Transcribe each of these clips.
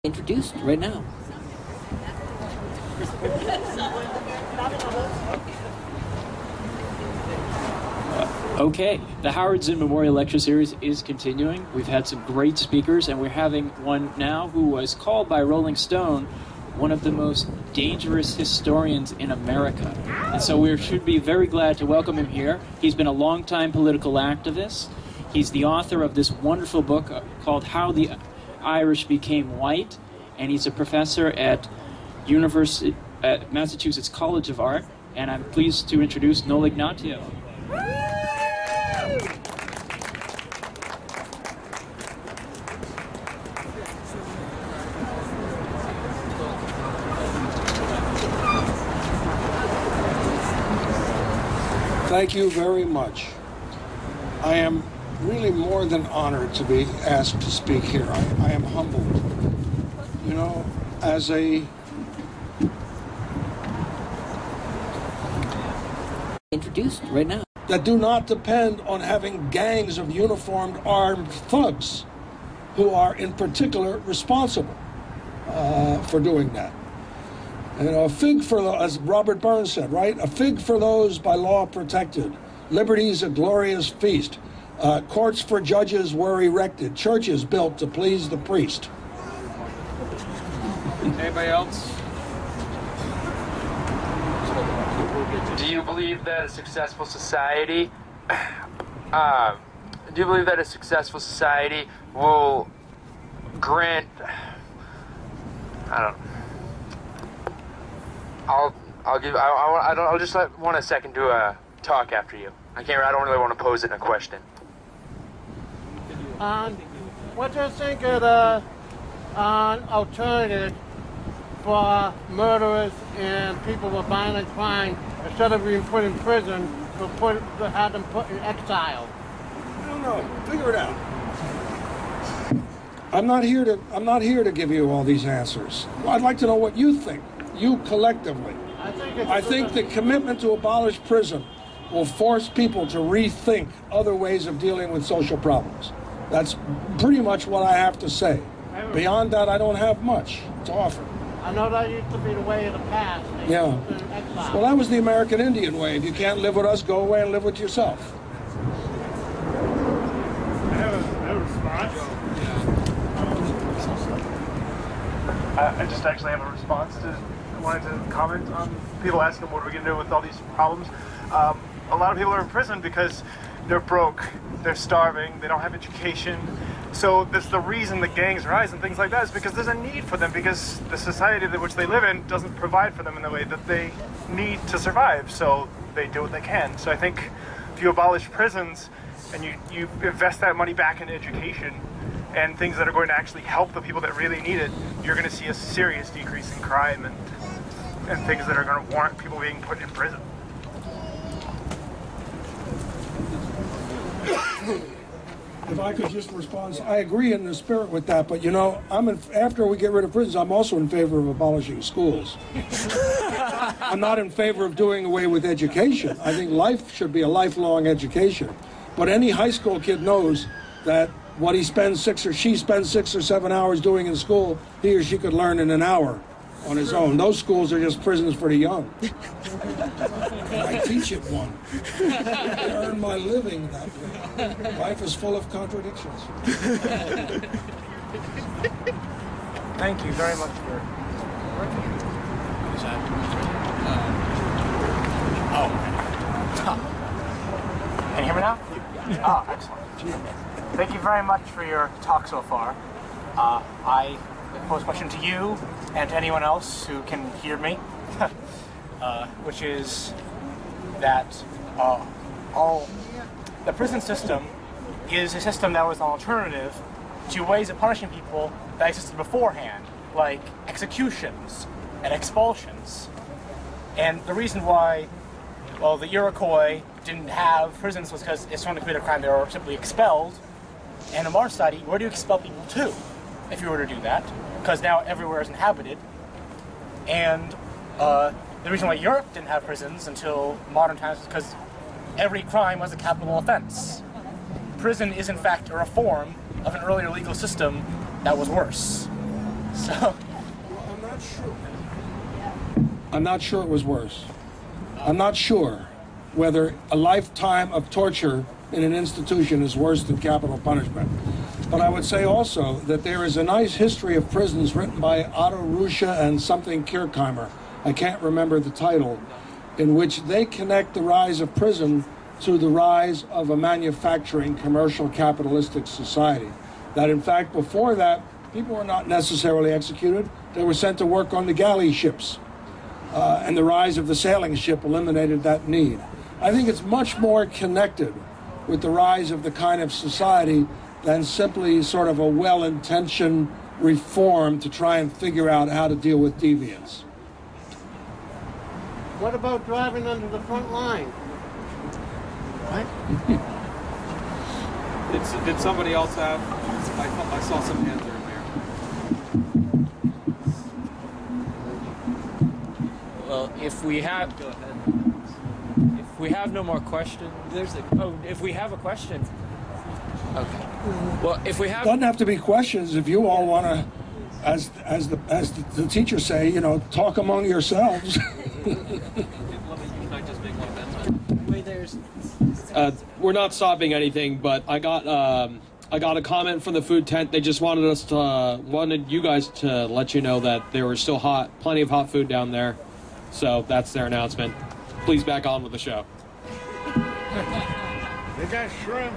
introduced right now. Okay, the Howard Zinn Memorial Lecture Series is continuing. We've had some great speakers, and we're having one now who was called by Rolling Stone one of the most dangerous historians in America. And so we should be very glad to welcome him here. He's been a longtime political activist. He's the author of this wonderful book called How the Irish Became White, and he's a professor at Massachusetts College of Art. And I'm pleased to introduce Noel Ignatieff. Thank you very much. I am really more than honored to be asked to speak here. I am humbled. You know, as a Introduced right now. That do not depend on having gangs of uniformed armed thugs who are in particular responsible for doing that. You know, a fig for, as Robert Burns said, right? A fig for those by law protected. Liberty's a glorious feast. Courts for judges were erected. Churches built to please the priest. Anybody else? Do you believe that a successful society, will grant? I don't. I'll just want a second to talk after you. I don't really want to pose it in a question. What do you think of an alternative for murderers and people with violent crime, instead of being put in prison, to have them put in exile? I don't know. Figure it out. I'm not here to give you all these answers. I'd like to know what you think. You collectively. I think the commitment to abolish prison will force people to rethink other ways of dealing with social problems. That's pretty much what I have to say. Beyond that, I don't have much to offer. I know that used to be the way of the past. Yeah. Well, that was the American Indian way. If you can't live with us, go away and live with yourself. I have a response. I just actually have a response to. I wanted to comment on people asking what are we going to do with all these problems. A lot of people are in prison because they're broke, they're starving, they don't have education. So that's the reason the gangs rise and things like that, is because there's a need for them, because the society that which they live in doesn't provide for them in the way that they need to survive. So they do what they can. So I think if you abolish prisons and you invest that money back in education and things that are going to actually help the people that really need it, you're going to see a serious decrease in crime and things that are going to warrant people being put in prison. If I could just respond, I agree in the spirit with that, but you know, after we get rid of prisons, I'm also in favor of abolishing schools. I'm not in favor of doing away with education. I think life should be a lifelong education. But any high school kid knows that what he spends she spends 6 or 7 hours doing in school, he or she could learn in an hour on his own. Those schools are just prisons for the young. I teach at one. I earn my living that way. Life is full of contradictions. Thank you very much for Can you hear me now? Oh, excellent. Thank you very much for your talk so far. I pose a question to you and to anyone else who can hear me, which is that the prison system is a system that was an alternative to ways of punishing people that existed beforehand, like executions and expulsions. And the reason why, well, the Iroquois didn't have prisons was because if someone committed a crime, they were simply expelled. And in our society, where do you expel people to if you were to do that? Because now everywhere is inhabited. And the reason why Europe didn't have prisons until modern times is because every crime was a capital offense. Prison is in fact a reform of an earlier legal system that was worse. So I'm not sure. I'm not sure it was worse. I'm not sure whether a lifetime of torture in an institution is worse than capital punishment. But I would say also that there is a nice history of prisons written by Otto Ruscha and something Kirkheimer, I can't remember the title, in which they connect the rise of prison to the rise of a manufacturing, commercial, capitalistic society. That in fact, before that, people were not necessarily executed. They were sent to work on the galley ships. And the rise of the sailing ship eliminated that need. I think it's much more connected with the rise of the kind of society than simply sort of a well-intentioned reform to try and figure out how to deal with deviance. What about driving under the front line? what? Did somebody else have? I saw some hands earlier. Well, if we have no more questions, if we have a question. Okay. Well, if we have, Doesn't have to be questions if you all want to, as the teachers say, you know, talk among yourselves. We're not stopping anything, but I got a comment from the food tent. They just wanted you guys to let you know that there was still plenty of hot food down there. So that's their announcement. Please back on with the show. They got shrimp.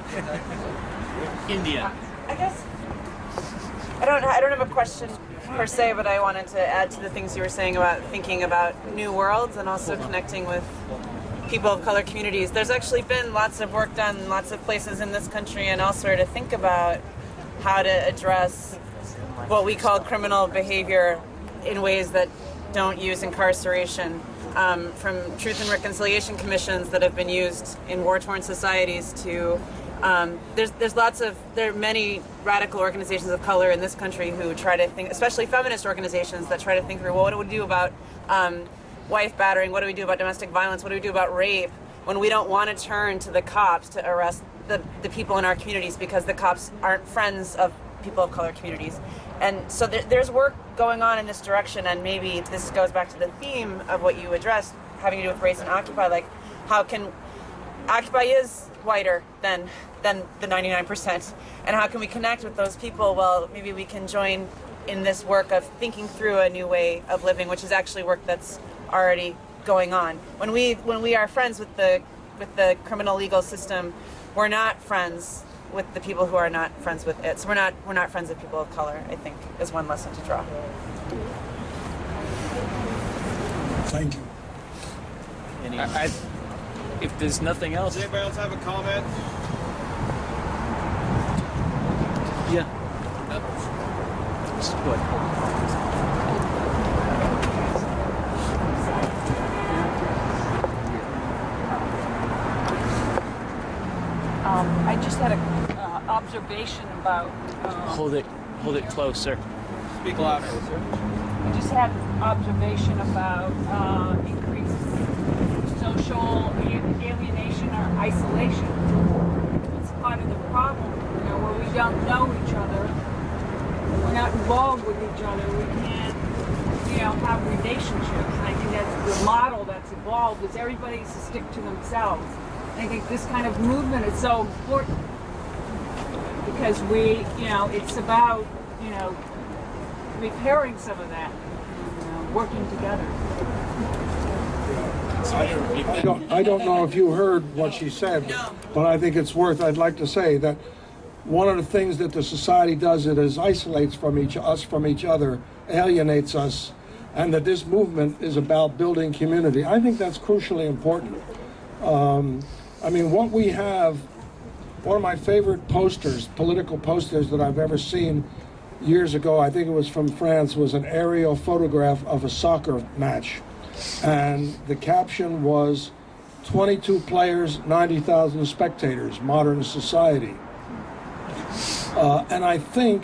India. I guess I don't have a question per se, but I wanted to add to the things you were saying about thinking about new worlds and also connecting with people of color communities. There's actually been lots of work done in lots of places in this country and elsewhere to think about how to address what we call criminal behavior in ways that don't use incarceration. From Truth and Reconciliation Commissions that have been used in war-torn societies to there are many radical organizations of color in this country who try to think, especially feminist organizations that try to think through, well, what do we do about wife battering? What do we do about domestic violence? What do we do about rape when we don't want to turn to the cops to arrest the people in our communities because the cops aren't friends of people of color communities? And so there's work going on in this direction, and maybe this goes back to the theme of what you addressed, having to do with race and Occupy, like how can Occupy is whiter than the 99%, and how can we connect with those people? Well, maybe we can join in this work of thinking through a new way of living, which is actually work that's already going on. When we are friends with the criminal legal system, we're not friends with the people who are not friends with it. So we're not friends with people of color, I think, is one lesson to draw. Thank you. If there's nothing else. Does anybody else have a comment? Yeah. Just go ahead. I just had a observation about. Hold it closer. Speak louder. I just had an observation about increased social alienation or isolation. It's part of the problem, where we don't know each other. We're not involved with each other. We can't, have relationships. And I think that's the model that's evolved is everybody to stick to themselves. I think this kind of movement is so important because it's about, repairing some of that, working together. I don't know if you heard what she said, but I think it's I'd like to say that one of the things that the society does is isolates us from each other, alienates us, and that this movement is about building community. I think that's crucially important. What we have, one of my favorite political posters that I've ever seen years ago, I think it was from France, was an aerial photograph of a soccer match. And the caption was, 22 players, 90,000 spectators, modern society. And I think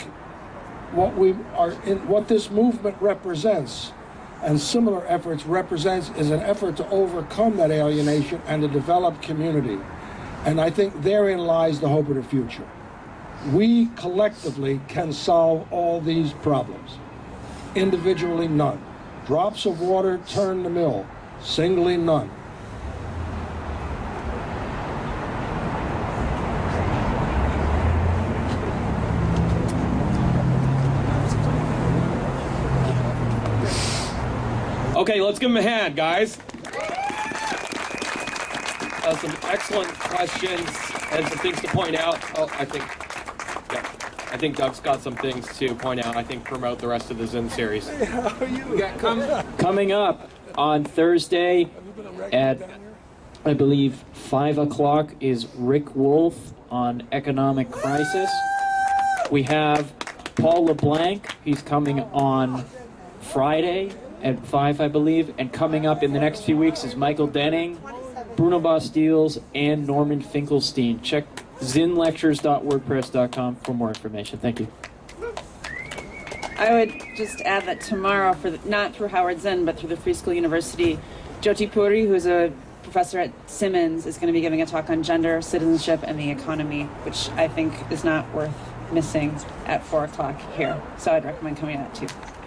what this movement represents and similar efforts represents is an effort to overcome that alienation and to develop community. And I think therein lies the hope of the future. We collectively can solve all these problems. individually none. Drops of water turn the mill, singly none. Okay, let's give him a hand, guys. Some excellent questions and some things to point out. Oh, I think Doug's got some things to point out. I think promote the rest of the Zen series. Hey, how are you? We got coming up on Thursday at, I believe, 5 o'clock is Rick Wolf on economic crisis. We have Paul LeBlanc. He's coming on Friday at 5, I believe. And coming up in the next few weeks is Michael Denning, Bruno Bastiles, and Norman Finkelstein. Check zinlectures.wordpress.com for more information. Thank you. I would just add that tomorrow, not through Howard Zinn, but through the Free School University, Jyoti Puri, who's a professor at Simmons, is going to be giving a talk on gender, citizenship, and the economy, which I think is not worth missing at 4 o'clock here. So I'd recommend coming to that too.